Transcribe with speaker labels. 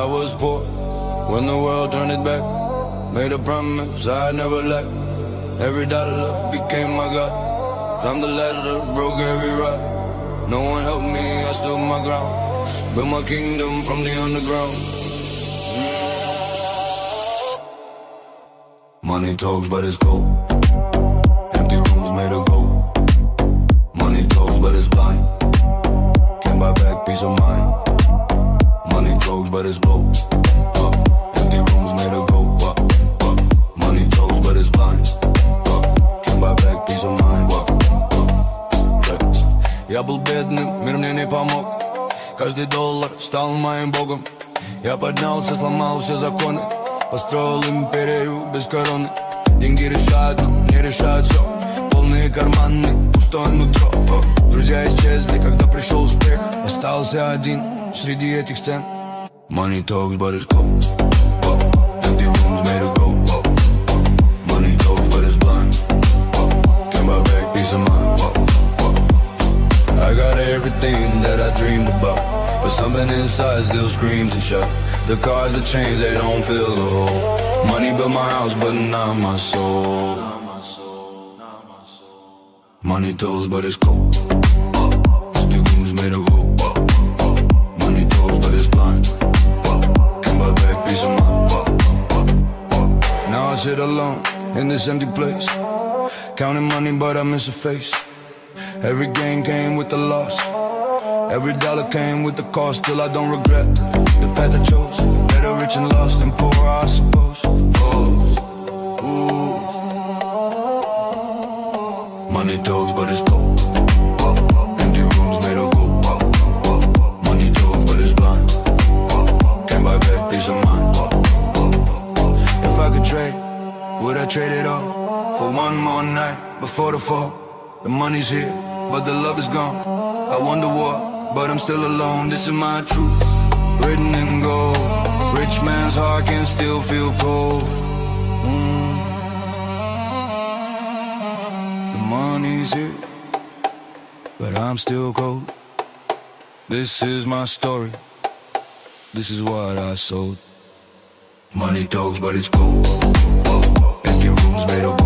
Speaker 1: was poor, when the world turned it back. Made a promise I'd never lack. Every dollar became my God. Climbed the ladder, broke every rock. No one helped me, I stood my ground. Built my kingdom from the underground. Money talks but it's cold. Empty rooms made of gold. Money talks but it's blind. Can't buy back peace of mind. Money talks but it's gold. Empty rooms made of gold. Money talks but it's blind. Can't buy back peace of mind. Я был бедным, мир мне не помог. Каждый доллар стал моим богом. Я поднялся, сломал все законы. Построил империю без короны. Деньги решают, но не решают все. Полные карманы, пустое нутро. Друзья исчезли, когда пришел успех. Остался один среди этих стен. Money talks but it's cold. Empty rooms made of gold. Money talks but it's blind. Can't buy back peace of mind. I got everything that I dreamed about, but something inside still screams and shouts. The cars, the chains, they don't fill the hole. Money built my house, but not my soul. Money talks, but it's cold. Empty rooms made of gold. Money talks, but it's blind. Can't buy back peace of mind. Now I sit alone in this empty place, counting money, but I miss a face. Every gain came with the loss. Every dollar came with the cost. Still I don't regret the path I chose. Better rich and lost than poor, I suppose. Ooh. Money talks but it's cold. Empty rooms made of gold. Money talks but it's blind. Can't buy back peace of mind. If I could trade, would I trade it all for one more night before the fall? The money's here, but the love is gone. I wonder what, but I'm still alone. This is my truth, written in gold. Rich man's heart can still feel cold. The money's here, but I'm still cold. This is my story. This is what I sold. Money talks, but it's cold. Empty rooms made of